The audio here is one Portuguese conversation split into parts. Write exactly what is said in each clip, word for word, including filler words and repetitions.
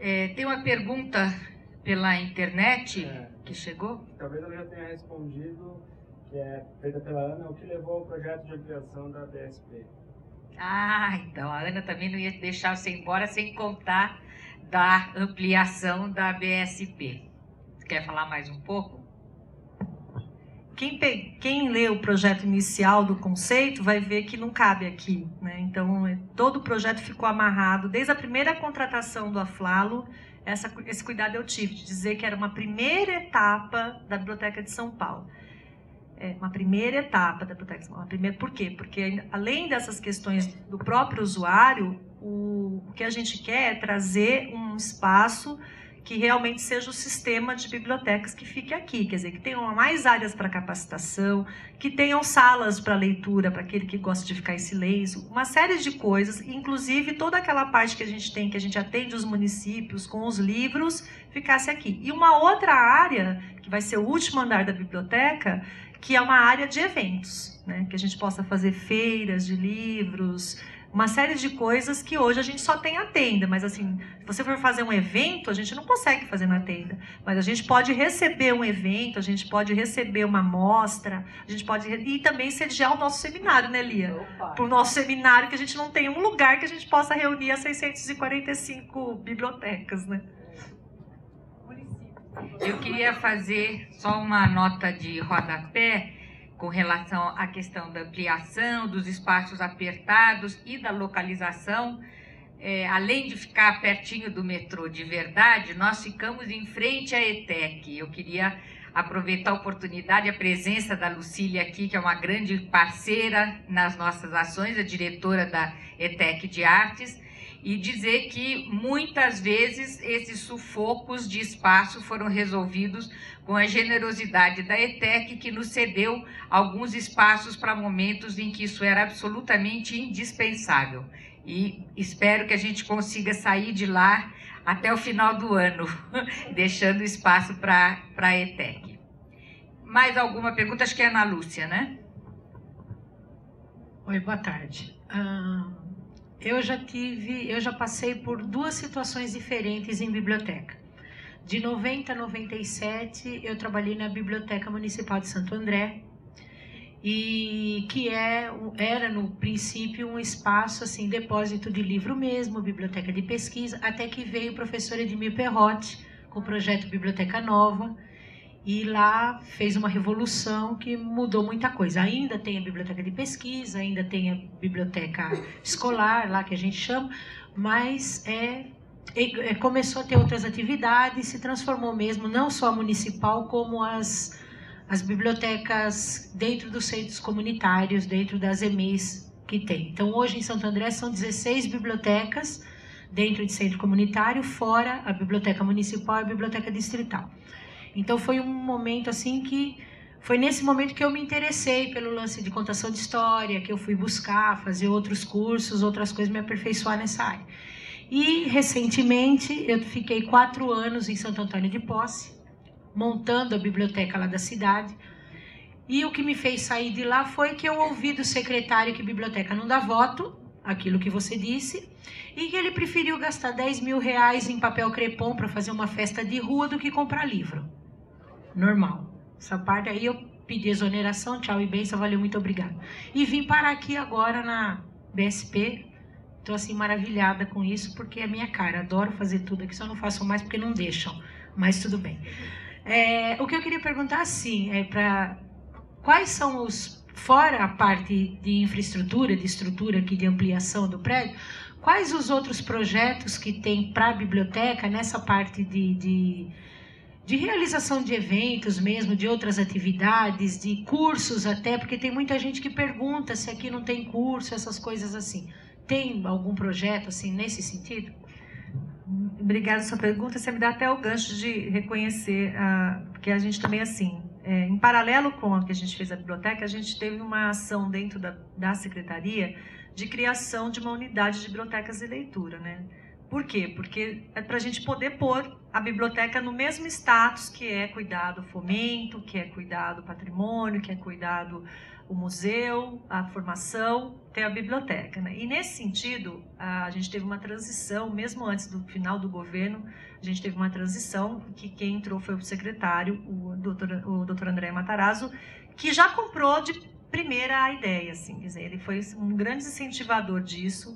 É, tem uma pergunta pela internet é, que chegou. Talvez eu já tenha respondido, que é feita pela Ana, o que levou ao projeto de ampliação da B S P. Ah, então a Ana também não ia deixar você embora sem contar da ampliação da B S P. Você quer falar mais um pouco? Quem, quem lê o projeto inicial do conceito vai ver que não cabe aqui, né? Então, todo o projeto ficou amarrado. Desde a primeira contratação do Aflalo, essa, esse cuidado eu tive, de dizer que era uma primeira etapa da Biblioteca de São Paulo. É, uma primeira etapa da Biblioteca de São Paulo. Primeiro, por quê? Porque, além dessas questões do próprio usuário, o, o que a gente quer é trazer um espaço que realmente seja o sistema de bibliotecas que fique aqui, quer dizer, que tenham mais áreas para capacitação, que tenham salas para leitura, para aquele que gosta de ficar em silêncio, uma série de coisas, inclusive toda aquela parte que a gente tem, que a gente atende os municípios com os livros, ficasse aqui. E uma outra área, que vai ser o último andar da biblioteca, que é uma área de eventos, né? Que a gente possa fazer feiras de livros, uma série de coisas que hoje a gente só tem a tenda, mas assim, se você for fazer um evento, a gente não consegue fazer na tenda, mas a gente pode receber um evento, a gente pode receber uma mostra, a gente pode e também sediar o nosso seminário, né, Lia? Para o nosso seminário, que a gente não tem um lugar que a gente possa reunir as seiscentas e quarenta e cinco bibliotecas, né? Eu queria fazer só uma nota de rodapé com relação à questão da ampliação, dos espaços apertados e da localização. É, além de ficar pertinho do metrô de verdade, nós ficamos em frente à ETEC. Eu queria aproveitar a oportunidade, a presença da Lucília aqui, que é uma grande parceira nas nossas ações, a diretora da ETEC de Artes, e dizer que muitas vezes esses sufocos de espaço foram resolvidos com a generosidade da ETEC, que nos cedeu alguns espaços para momentos em que isso era absolutamente indispensável. E espero que a gente consiga sair de lá até o final do ano, deixando espaço para a ETEC. Mais alguma pergunta? Acho que é a Ana Lúcia, né? Oi, boa tarde. Ah, eu já tive, eu já passei por duas situações diferentes em biblioteca. De noventa a noventa e sete, eu trabalhei na Biblioteca Municipal de Santo André, e que é, era, no princípio, um espaço, assim, depósito de livro mesmo, biblioteca de pesquisa, até que veio o professor Edmir Perrotti, com o projeto Biblioteca Nova, e lá fez uma revolução que mudou muita coisa. Ainda tem a biblioteca de pesquisa, ainda tem a biblioteca escolar, lá que a gente chama, mas é... E começou a ter outras atividades, se transformou mesmo, não só a municipal, como as, as bibliotecas dentro dos centros comunitários, dentro das E M E Is que tem. Então, hoje em Santo André são dezesseis bibliotecas dentro de centro comunitário, fora a biblioteca municipal e a biblioteca distrital. Então, foi um momento assim que... Foi nesse momento que eu me interessei pelo lance de contação de história, que eu fui buscar, fazer outros cursos, outras coisas, me aperfeiçoar nessa área. E, recentemente, eu fiquei quatro anos em Santo Antônio de Posse, montando a biblioteca lá da cidade. E o que me fez sair de lá foi que eu ouvi do secretário que biblioteca não dá voto, aquilo que você disse, e que ele preferiu gastar dez mil reais em papel crepom para fazer uma festa de rua do que comprar livro. Normal. Essa parte aí eu pedi exoneração, tchau e benção, valeu, muito obrigado. E vim parar aqui agora na B S P. Estou assim maravilhada com isso, porque é minha cara. Adoro fazer tudo aqui, só não faço mais porque não deixam. Mas tudo bem. É, o que eu queria perguntar, assim, é para quais são os, fora a parte de infraestrutura, de estrutura aqui, de ampliação do prédio, quais os outros projetos que tem para a biblioteca nessa parte de, de, de realização de eventos mesmo, de outras atividades, de cursos até, porque tem muita gente que pergunta se aqui não tem curso, essas coisas assim. Tem algum projeto assim nesse sentido? Obrigada pela sua pergunta. Você me dá até o gancho de reconhecer, a, porque a gente também, assim, é, em paralelo com a que a gente fez a biblioteca, a gente teve uma ação dentro da, da secretaria de criação de uma unidade de bibliotecas e leitura, né? Por quê? Porque é para a gente poder pôr a biblioteca no mesmo status que é cuidar do fomento, que é cuidar do patrimônio, que é cuidar do, o museu, a formação, tem a biblioteca, né? E nesse sentido, a gente teve uma transição, mesmo antes do final do governo, a gente teve uma transição, que quem entrou foi o secretário, o doutor, o doutor André Matarazzo, que já comprou de primeira a ideia, assim, quer dizer, ele foi um grande incentivador disso,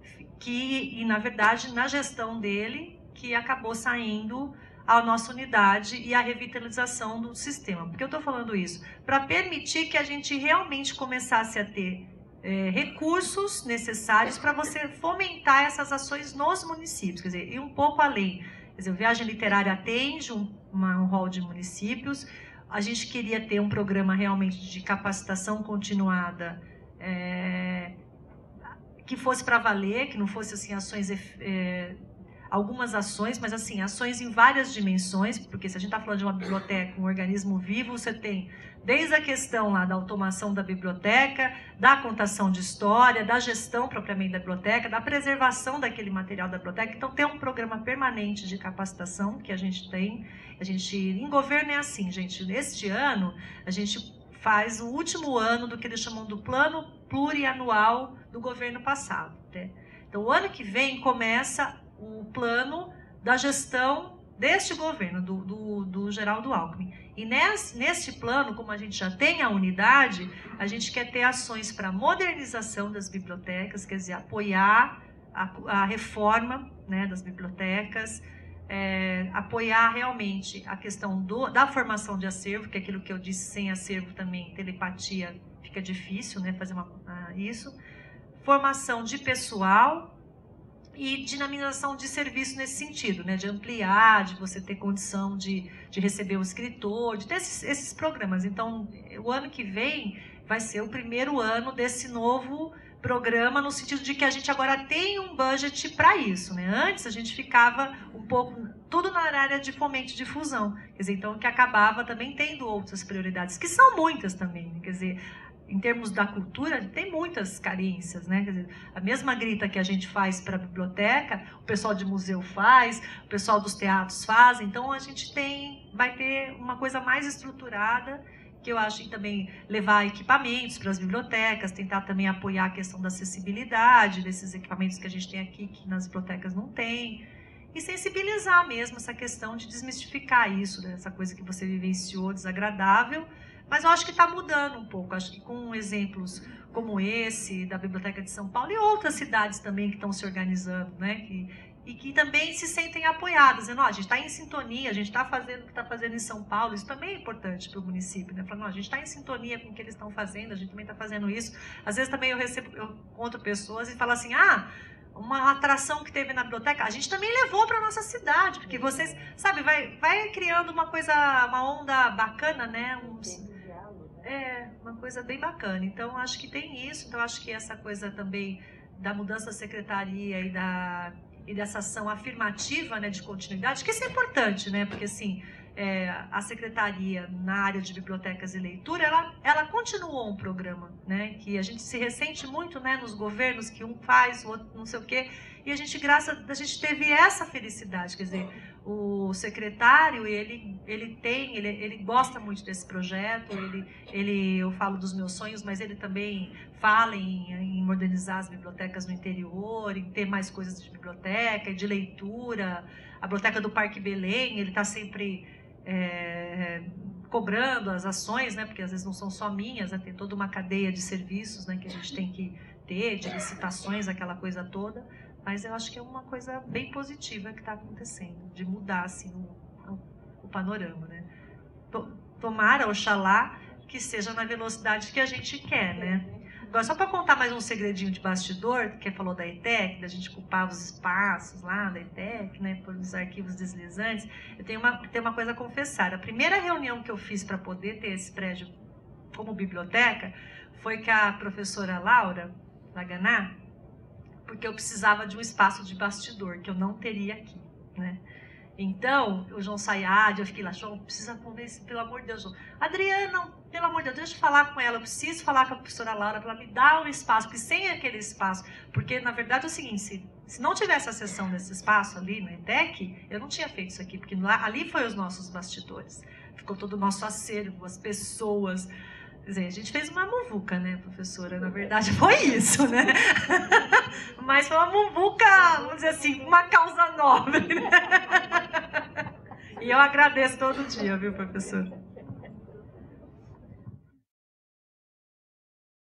que, e na verdade, na gestão dele, que acabou saindo a nossa unidade e a revitalização do sistema. Por que eu estou falando isso? Para permitir que a gente realmente começasse a ter é, recursos necessários para você fomentar essas ações nos municípios, quer dizer, e um pouco além. Quer dizer, o Viagem Literária atende um, uma, um hall de municípios, a gente queria ter um programa realmente de capacitação continuada, é, que fosse para valer, que não fosse assim ações... É, algumas ações, mas assim, ações em várias dimensões, porque se a gente está falando de uma biblioteca, um organismo vivo, você tem desde a questão lá da automação da biblioteca, da contação de história, da gestão propriamente da biblioteca, da preservação daquele material da biblioteca. Então tem um programa permanente de capacitação que a gente tem. A gente, em governo é assim, gente, este ano a gente faz o último ano do que eles chamam do plano plurianual do governo passado, né? Então o ano que vem começa o plano da gestão deste governo, do, do, do Geraldo Alckmin. E nesse, neste plano, como a gente já tem a unidade, a gente quer ter ações para modernização das bibliotecas, quer dizer, apoiar a, a reforma, né, das bibliotecas, é, apoiar realmente a questão do, da formação de acervo, que é aquilo que eu disse, sem acervo também, telepatia, fica difícil, né, fazer uma, uh, isso. Formação de pessoal, e dinamização de serviço nesse sentido, né? De ampliar, de você ter condição de, de receber o escritor, de ter esses, esses programas. Então, o ano que vem vai ser o primeiro ano desse novo programa, no sentido de que a gente agora tem um budget para isso, né? Antes a gente ficava um pouco, tudo na área de fomento e difusão, quer dizer, então que acabava também tendo outras prioridades, que são muitas também, quer dizer, em termos da cultura, tem muitas carências, né? Quer dizer, a mesma grita que a gente faz para a biblioteca, o pessoal de museu faz, o pessoal dos teatros faz, então a gente tem, vai ter uma coisa mais estruturada, que eu acho que também levar equipamentos para as bibliotecas, tentar também apoiar a questão da acessibilidade desses equipamentos que a gente tem aqui, que nas bibliotecas não tem, e sensibilizar mesmo essa questão de desmistificar isso, né? Essa coisa que você vivenciou, desagradável. Mas eu acho que está mudando um pouco, acho que com exemplos como esse, da Biblioteca de São Paulo, e outras cidades também que estão se organizando, né? Que, e que também se sentem apoiadas, dizendo, ó, a gente está em sintonia, a gente está fazendo o que está fazendo em São Paulo, isso também é importante para o município, né? Falando, ó, a gente está em sintonia com o que eles estão fazendo, a gente também está fazendo isso. Às vezes também eu recebo, eu encontro pessoas e falo assim, ah, uma atração que teve na biblioteca, a gente também levou para a nossa cidade, porque vocês, sabe, vai, vai criando uma coisa, uma onda bacana, né? Um, É, uma coisa bem bacana. Então, acho que tem isso. Então, acho que essa coisa também da mudança da secretaria e, da, e dessa ação afirmativa, né, de continuidade, que isso é importante, né? Porque, assim, é, a secretaria na área de bibliotecas e leitura, ela, ela continuou um programa, né? Que a gente se ressente muito, né, nos governos, que um faz, o outro não sei o quê. E a gente, graças a gente teve essa felicidade, quer dizer, o secretário, ele, ele tem, ele, ele gosta muito desse projeto, ele, ele, eu falo dos meus sonhos, mas ele também fala em, em modernizar as bibliotecas no interior, em ter mais coisas de biblioteca, de leitura. A biblioteca do Parque Belém, ele está sempre é, cobrando as ações, né, porque às vezes não são só minhas, né, tem toda uma cadeia de serviços, né, que a gente tem que ter, de licitações, aquela coisa toda. Mas eu acho que é uma coisa bem positiva que está acontecendo, de mudar assim, o, o panorama, né? Tomara, oxalá, que seja na velocidade que a gente quer, né? Agora, só para contar mais um segredinho de bastidor, que falou da E T E C, da gente ocupar os espaços lá da E T E C, né, por os arquivos deslizantes, eu tenho uma, tenho uma coisa a confessar. A primeira reunião que eu fiz para poder ter esse prédio como biblioteca foi com a professora Laura Laganá, porque eu precisava de um espaço de bastidor, que eu não teria aqui, né? Então, o João Sayad, eu fiquei lá, João, precisa convencer, pelo amor de Deus, João. Adriana, pelo amor de Deus, deixa eu falar com ela, eu preciso falar com a professora Laura para ela me dar um espaço, porque sem aquele espaço, porque, na verdade, é o seguinte, se, se não tivesse a sessão desse espaço ali na E T E C, eu não tinha feito isso aqui, porque lá, ali foi os nossos bastidores. Ficou todo o nosso acervo, as pessoas, Quer dizer, a gente fez uma muvuca, né, professora? Na verdade, foi isso, né? Mas foi uma muvuca, vamos dizer assim, uma causa nobre, né? E eu agradeço todo dia, viu, professora?